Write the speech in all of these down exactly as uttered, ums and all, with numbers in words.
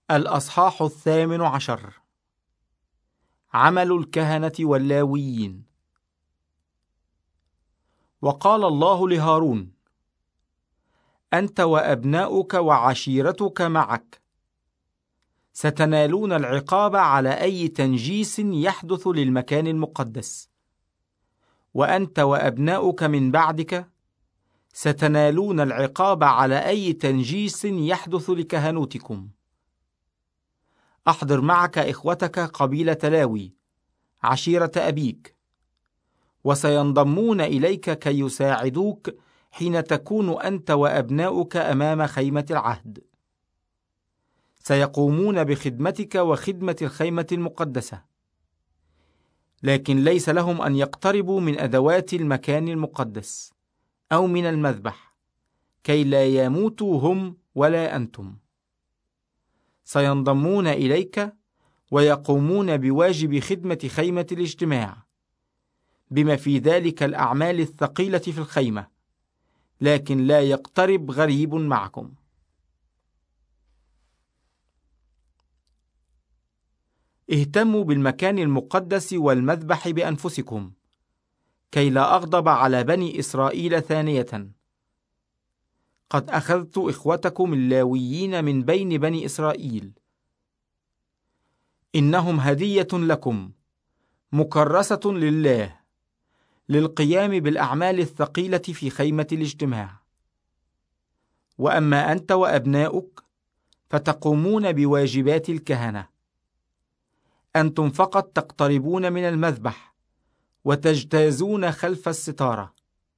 الأصحاح الثامن عشر. عمل الكهنة واللاويين. وقال الله لهارون: أنت وأبناؤك وعشيرتك معك ستنالون العقاب على أي تنجيس يحدث للمكان المقدس، وأنت وأبناؤك من بعدك ستنالون العقاب على أي تنجيس يحدث لكهنوتكم. أحضر معك إخوتك قبيلة لاوي عشيرة أبيك، وسينضمون إليك كي يساعدوك حين تكون أنت وأبناؤك أمام خيمة العهد. سيقومون بخدمتك وخدمة الخيمة المقدسة، لكن ليس لهم أن يقتربوا من أدوات المكان المقدس أو من المذبح، كي لا يموتوا هم ولا أنتم. سينضمون إليك ويقومون بواجب خدمة خيمة الاجتماع، بما في ذلك الأعمال الثقيلة في الخيمة، لكن لا يقترب غريب معكم. اهتموا بالمكان المقدس والمذبح بأنفسكم، كي لا أغضب على بني إسرائيل ثانية. قد أخذت إخوتكم اللاويين من بين بني إسرائيل، إنهم هدية لكم مكرسة لله للقيام بالأعمال الثقيلة في خيمة الاجتماع. وأما أنت وأبناؤك فتقومون بواجبات الكهنة. أنتم فقط تقتربون من المذبح وتجتازون خلف الستارة.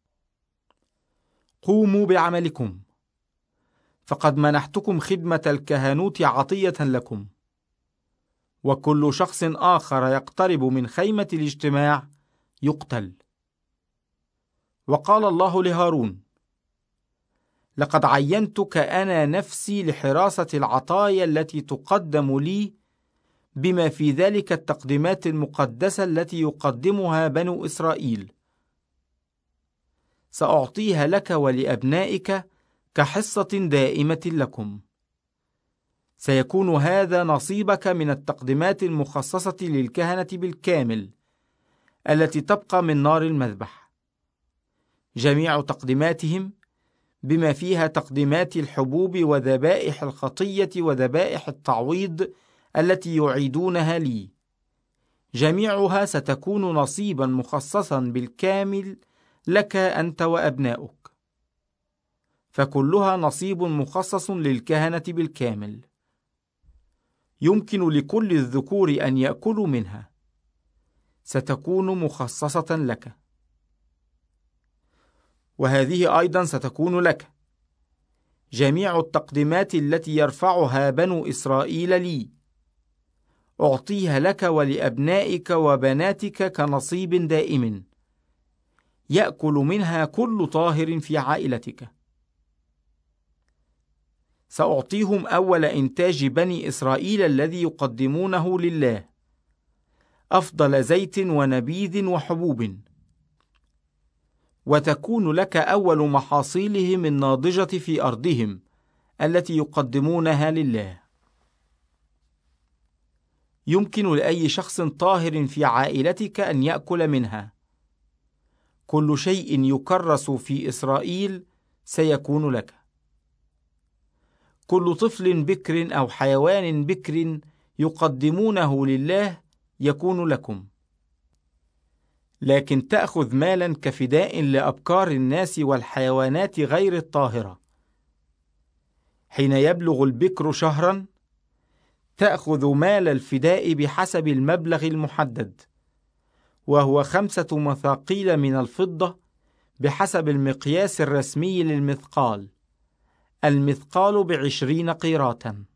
قوموا بعملكم، فقد منحتكم خدمة الكهنوت عطية لكم. وكل شخص آخر يقترب من خيمة الاجتماع يقتل. وقال الله لهارون: لقد عينتك أنا نفسي لحراسة العطايا التي تقدم لي، بما في ذلك التقديمات المقدسة التي يقدمها بنو إسرائيل. سأعطيها لك ولأبنائك كحصة دائمة لكم. سيكون هذا نصيبك من التقديمات المخصصة للكهنة بالكامل، التي تبقى من نار المذبح. جميع تقديماتهم، بما فيها تقديمات الحبوب وذبائح الخطية وذبائح التعويض التي يعيدونها لي، جميعها ستكون نصيبا مخصصا بالكامل لك أنت وأبناؤك، فكلها نصيب مخصص للكهنة بالكامل. يمكن لكل الذكور أن يأكلوا منها، ستكون مخصصة لك. وهذه أيضا ستكون لك: جميع التقديمات التي يرفعها بنو إسرائيل لي أعطيها لك ولأبنائك وبناتك كنصيب دائم، يأكل منها كل طاهر في عائلتك. سأعطيهم أول إنتاج بني إسرائيل الذي يقدمونه لله، أفضل زيت ونبيذ وحبوب، وتكون لك أول محاصيلهم الناضجة في أرضهم التي يقدمونها لله. يمكن لأي شخص طاهر في عائلتك أن يأكل منها. كل شيء يكرس في إسرائيل سيكون لك. كل طفل بكر أو حيوان بكر يقدمونه لله يكون لكم. لكن تأخذ مالا كفداء لأبكار الناس والحيوانات غير الطاهرة. حين يبلغ البكر شهرا تأخذ مال الفداء بحسب المبلغ المحدد، وهو خمسة مثاقيل من الفضة بحسب المقياس الرسمي للمثقال. المثقال بعشرين قيراطا.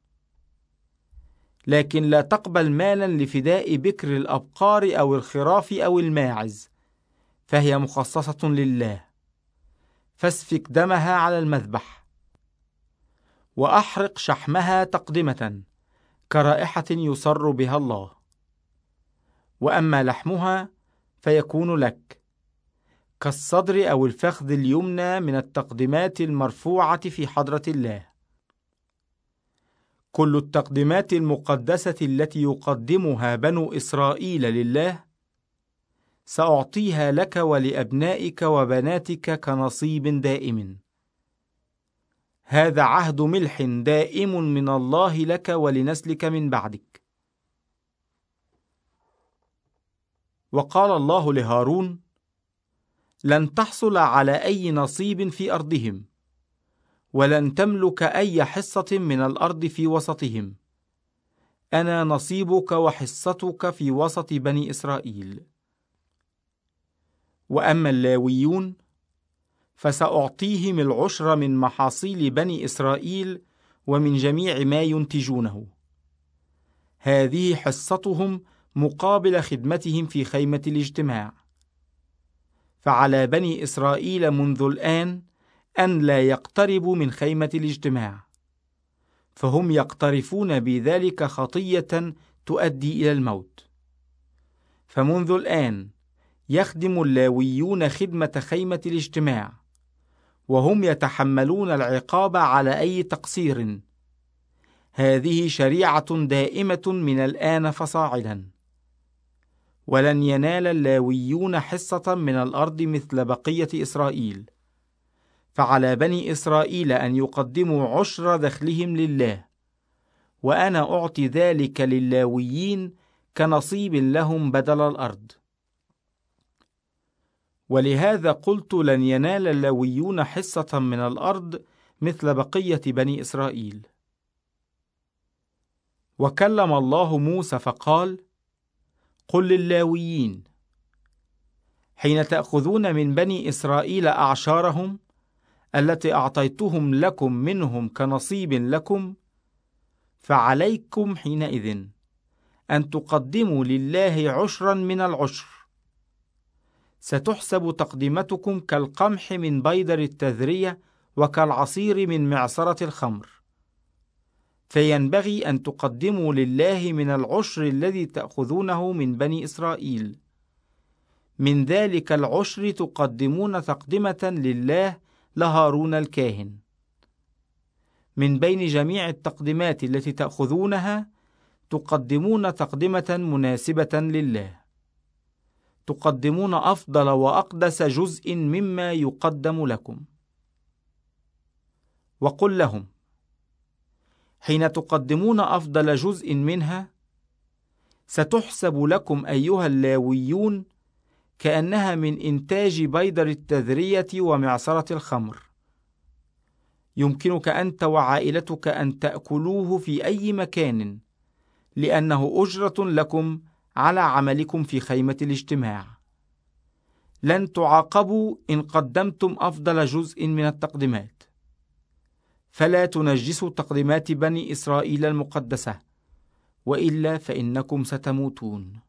لكن لا تقبل مالا لفداء بكر الأبقار أو الخراف أو الماعز، فهي مخصصة لله. فاسفك دمها على المذبح، وأحرق شحمها تقدمة كرائحة يسر بها الله. وأما لحمها فيكون لك، كالصدر أو الفخذ اليمنى من التقدمات المرفوعة في حضرة الله. كل التقديمات المقدسة التي يقدمها بنو إسرائيل لله سأعطيها لك ولأبنائك وبناتك كنصيب دائم. هذا عهد ملح دائم من الله لك ولنسلك من بعدك. وقال الله لهارون: لن تحصل على أي نصيب في أرضهم، ولن تملك أي حصة من الأرض في وسطهم. أنا نصيبك وحصتك في وسط بني إسرائيل. وأما اللاويون فسأعطيهم العشر من محاصيل بني إسرائيل ومن جميع ما ينتجونه. هذه حصتهم مقابل خدمتهم في خيمة الاجتماع. فعلى بني إسرائيل منذ الآن أن لا يقتربوا من خيمة الاجتماع، فهم يقترفون بذلك خطية تؤدي إلى الموت. فمنذ الآن يخدم اللاويون خدمة خيمة الاجتماع، وهم يتحملون العقاب على أي تقصير. هذه شريعة دائمة من الآن فصاعدا. ولن ينال اللاويون حصة من الأرض مثل بقية إسرائيل، فعلى بني إسرائيل أن يقدموا عشر دخلهم لله، وأنا أعطي ذلك للاويين كنصيب لهم بدل الأرض. ولهذا قلت: لن ينال اللاويون حصة من الأرض مثل بقية بني إسرائيل. وكلم الله موسى فقال: قل للاويين: حين تأخذون من بني إسرائيل أعشارهم التي أعطيتهم لكم منهم كنصيب لكم، فعليكم حينئذ أن تقدموا لله عشرا من العشر. ستحسب تقدمتكم كالقمح من بيدر التذرية وكالعصير من معصرة الخمر. فينبغي أن تقدموا لله من العشر الذي تأخذونه من بني إسرائيل. من ذلك العشر تقدمون تقدمة لله لهارون الكاهن. من بين جميع التقدمات التي تأخذونها تقدمون تقدمة مناسبة لله. تقدمون أفضل وأقدس جزء مما يقدم لكم. وقل لهم: حين تقدمون أفضل جزء منها ستحسب لكم أيها اللاويون كأنها من إنتاج بيدر التذرية ومعصرة الخمر. يمكنك أنت وعائلتك أن تأكلوه في أي مكان، لأنه أجرة لكم على عملكم في خيمة الاجتماع. لن تعاقبوا إن قدمتم أفضل جزء من التقدمات. فلا تنجسوا تقدمات بني إسرائيل المقدسة، وإلا فإنكم ستموتون.